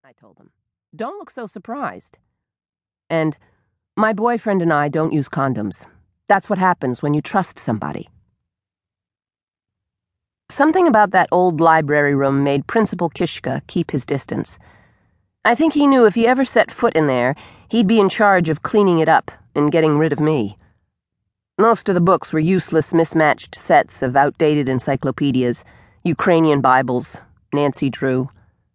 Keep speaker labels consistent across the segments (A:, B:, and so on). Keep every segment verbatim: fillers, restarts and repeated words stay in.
A: I told him. Don't look so surprised. And my boyfriend and I don't use condoms. That's what happens when you trust somebody. Something about that old library room made Principal Kishka keep his distance. I think he knew if he ever set foot in there, he'd be in charge of cleaning it up and getting rid of me. Most of the books were useless, mismatched sets of outdated encyclopedias, Ukrainian Bibles, Nancy Drew.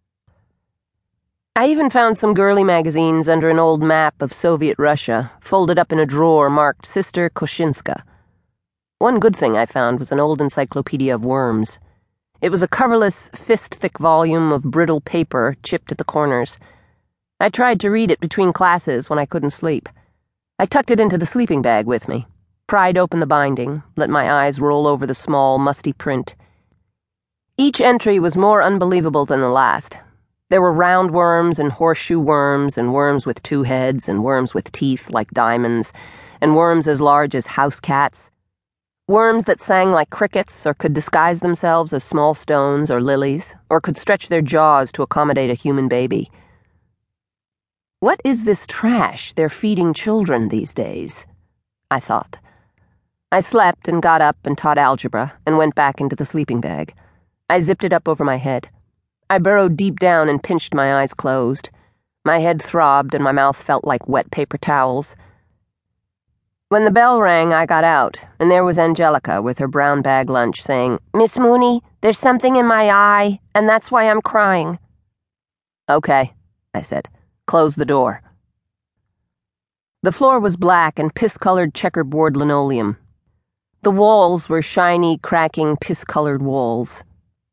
A: I even found some girly magazines under an old map of Soviet Russia, folded up in a drawer marked Sister Koshinska. One good thing I found was an old encyclopedia of worms. It was a coverless, fist-thick volume of brittle paper chipped at the corners. I tried to read it between classes when I couldn't sleep. I tucked it into the sleeping bag with me, pried open the binding, let my eyes roll over the small, musty print. Each entry was more unbelievable than the last. There were roundworms and horseshoe worms and worms with two heads and worms with teeth like diamonds and worms as large as house cats. Worms that sang like crickets or could disguise themselves as small stones or lilies or could stretch their jaws to accommodate a human baby. What is this trash they're feeding children these days? I thought. I slept and got up and taught algebra and went back into the sleeping bag. I zipped it up over my head. I burrowed deep down and pinched my eyes closed. My head throbbed and my mouth felt like wet paper towels. When the bell rang, I got out, and there was Angelica with her brown bag lunch saying, "Miss Mooney, there's something in my eye, and that's why I'm crying." "Okay," I said. "Close the door." The floor was black and piss-colored checkerboard linoleum. The walls were shiny, cracking, piss-colored walls.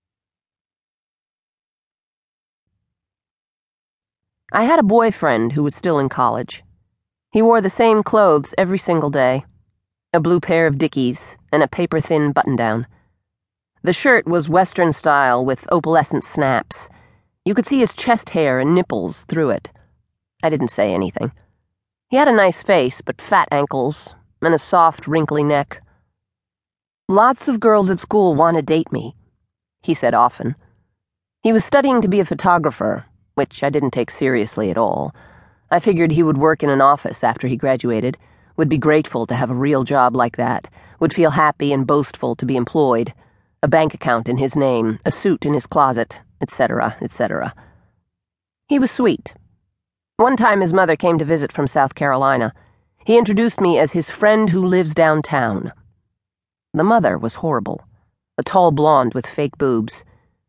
A: I had a boyfriend who was still in college. He wore the same clothes every single day, a blue pair of Dickies and a paper-thin button-down. The shirt was Western style with opalescent snaps. You could see his chest hair and nipples through it. I didn't say anything. He had a nice face, but fat ankles and a soft, wrinkly neck. "Lots of girls at school want to date me," he said often. He was studying to be a photographer, which I didn't take seriously at all. I figured he would work in an office after he graduated, would be grateful to have a real job like that, would feel happy and boastful to be employed, a bank account in his name, a suit in his closet, et cetera, et cetera. He was sweet. One time his mother came to visit from South Carolina. He introduced me as his friend who lives downtown. The mother was horrible, a tall blonde with fake boobs.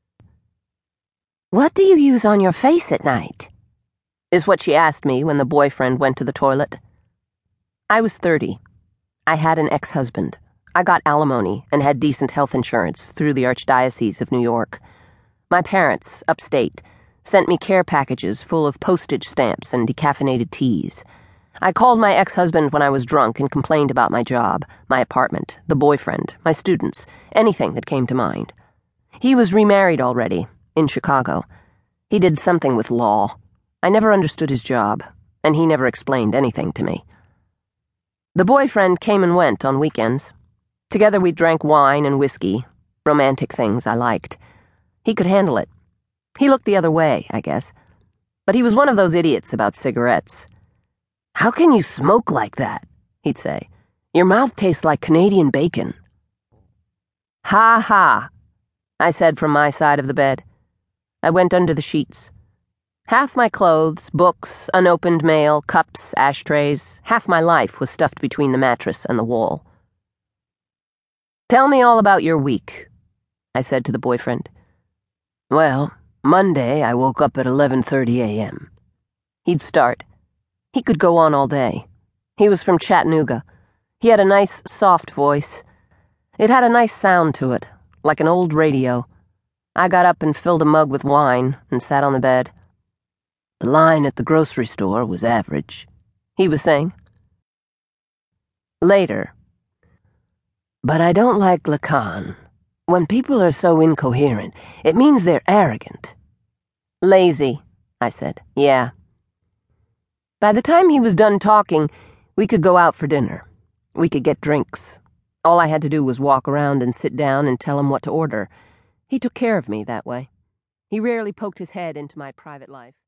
A: "What do you use on your face at night?" is what she asked me when the boyfriend went to the toilet. I was thirty. I had an ex-husband. I got alimony and had decent health insurance through the Archdiocese of New York. My parents, upstate, sent me care packages full of postage stamps and decaffeinated teas. I called my ex-husband when I was drunk and complained about my job, my apartment, the boyfriend, my students, anything that came to mind. He was remarried already, in Chicago. He did something with law. I never understood his job, and he never explained anything to me. The boyfriend came and went on weekends. Together we drank wine and whiskey, romantic things I liked. He could handle it. He looked the other way, I guess. But he was one of those idiots about cigarettes. "How can you smoke like that?" he'd say. "Your mouth tastes like Canadian bacon." "Ha ha," I said from my side of the bed. I went under the sheets. Half my clothes, books, unopened mail, cups, ashtrays, half my life was stuffed between the mattress and the wall. "Tell me all about your week," I said to the boyfriend. "Well, Monday I woke up at eleven thirty a.m. He'd start. He could go on all day. He was from Chattanooga. He had a nice, soft voice. It had a nice sound to it, like an old radio. I got up and filled a mug with wine and sat on the bed. "The line at the grocery store was average," he was saying. Later. "But I don't like Lacan. When people are so incoherent, it means they're arrogant." "Lazy," I said. "Yeah." By the time he was done talking, we could go out for dinner. We could get drinks. All I had to do was walk around and sit down and tell him what to order. He took care of me that way. He rarely poked his head into my private life.